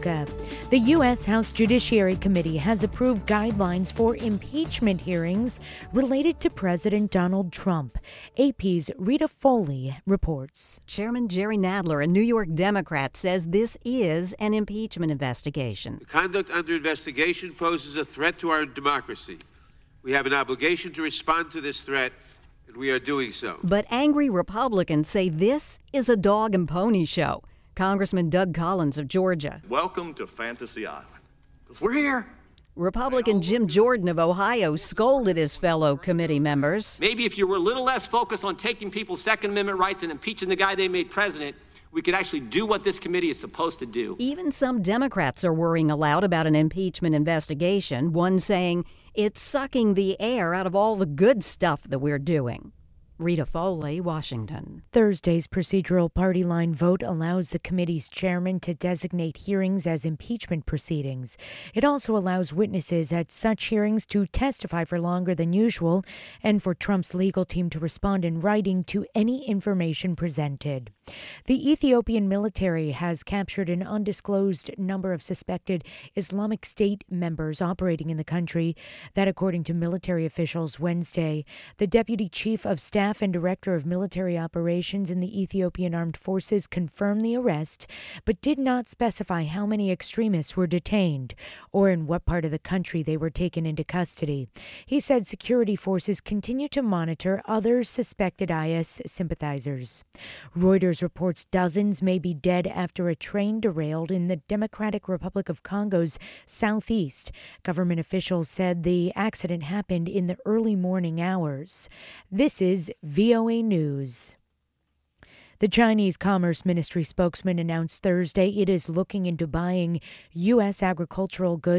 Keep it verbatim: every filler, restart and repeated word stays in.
America. The U S. House Judiciary Committee has approved guidelines for impeachment hearings related to President Donald Trump. A P's Rita Foley reports. Chairman Jerry Nadler, a New York Democrat, says this is an impeachment investigation. The conduct under investigation poses a threat to our democracy. We have an obligation to respond to this threat, and we are doing so. But angry Republicans say this is a dog and pony show. Congressman Doug Collins of Georgia. Welcome to Fantasy Island, because we're here. Republican Jim Jordan of Ohio scolded his fellow committee members. Maybe if you were a little less focused on taking people's Second Amendment rights and impeaching the guy they made president, we could actually do what this committee is supposed to do. Even some Democrats are worrying aloud about an impeachment investigation, one saying it's sucking the air out of all the good stuff that we're doing. Rita Foley, Washington. Thursday's procedural party line vote allows the committee's chairman to designate hearings as impeachment proceedings. It also allows witnesses at such hearings to testify for longer than usual and for Trump's legal team to respond in writing to any information presented. The Ethiopian military has captured an undisclosed number of suspected Islamic State members operating in the country. That, according to military officials Wednesday. The deputy chief of staff and director of military operations in the Ethiopian Armed Forces confirmed the arrest, but did not specify how many extremists were detained or in what part of the country they were taken into custody. He said security forces continue to monitor other suspected I S sympathizers. Reuters reports dozens may be dead after a train derailed in the Democratic Republic of Congo's southeast. Government officials said the accident happened in the early morning hours. This is V O A News. The Chinese Commerce Ministry spokesman announced Thursday it is looking into buying U S agricultural goods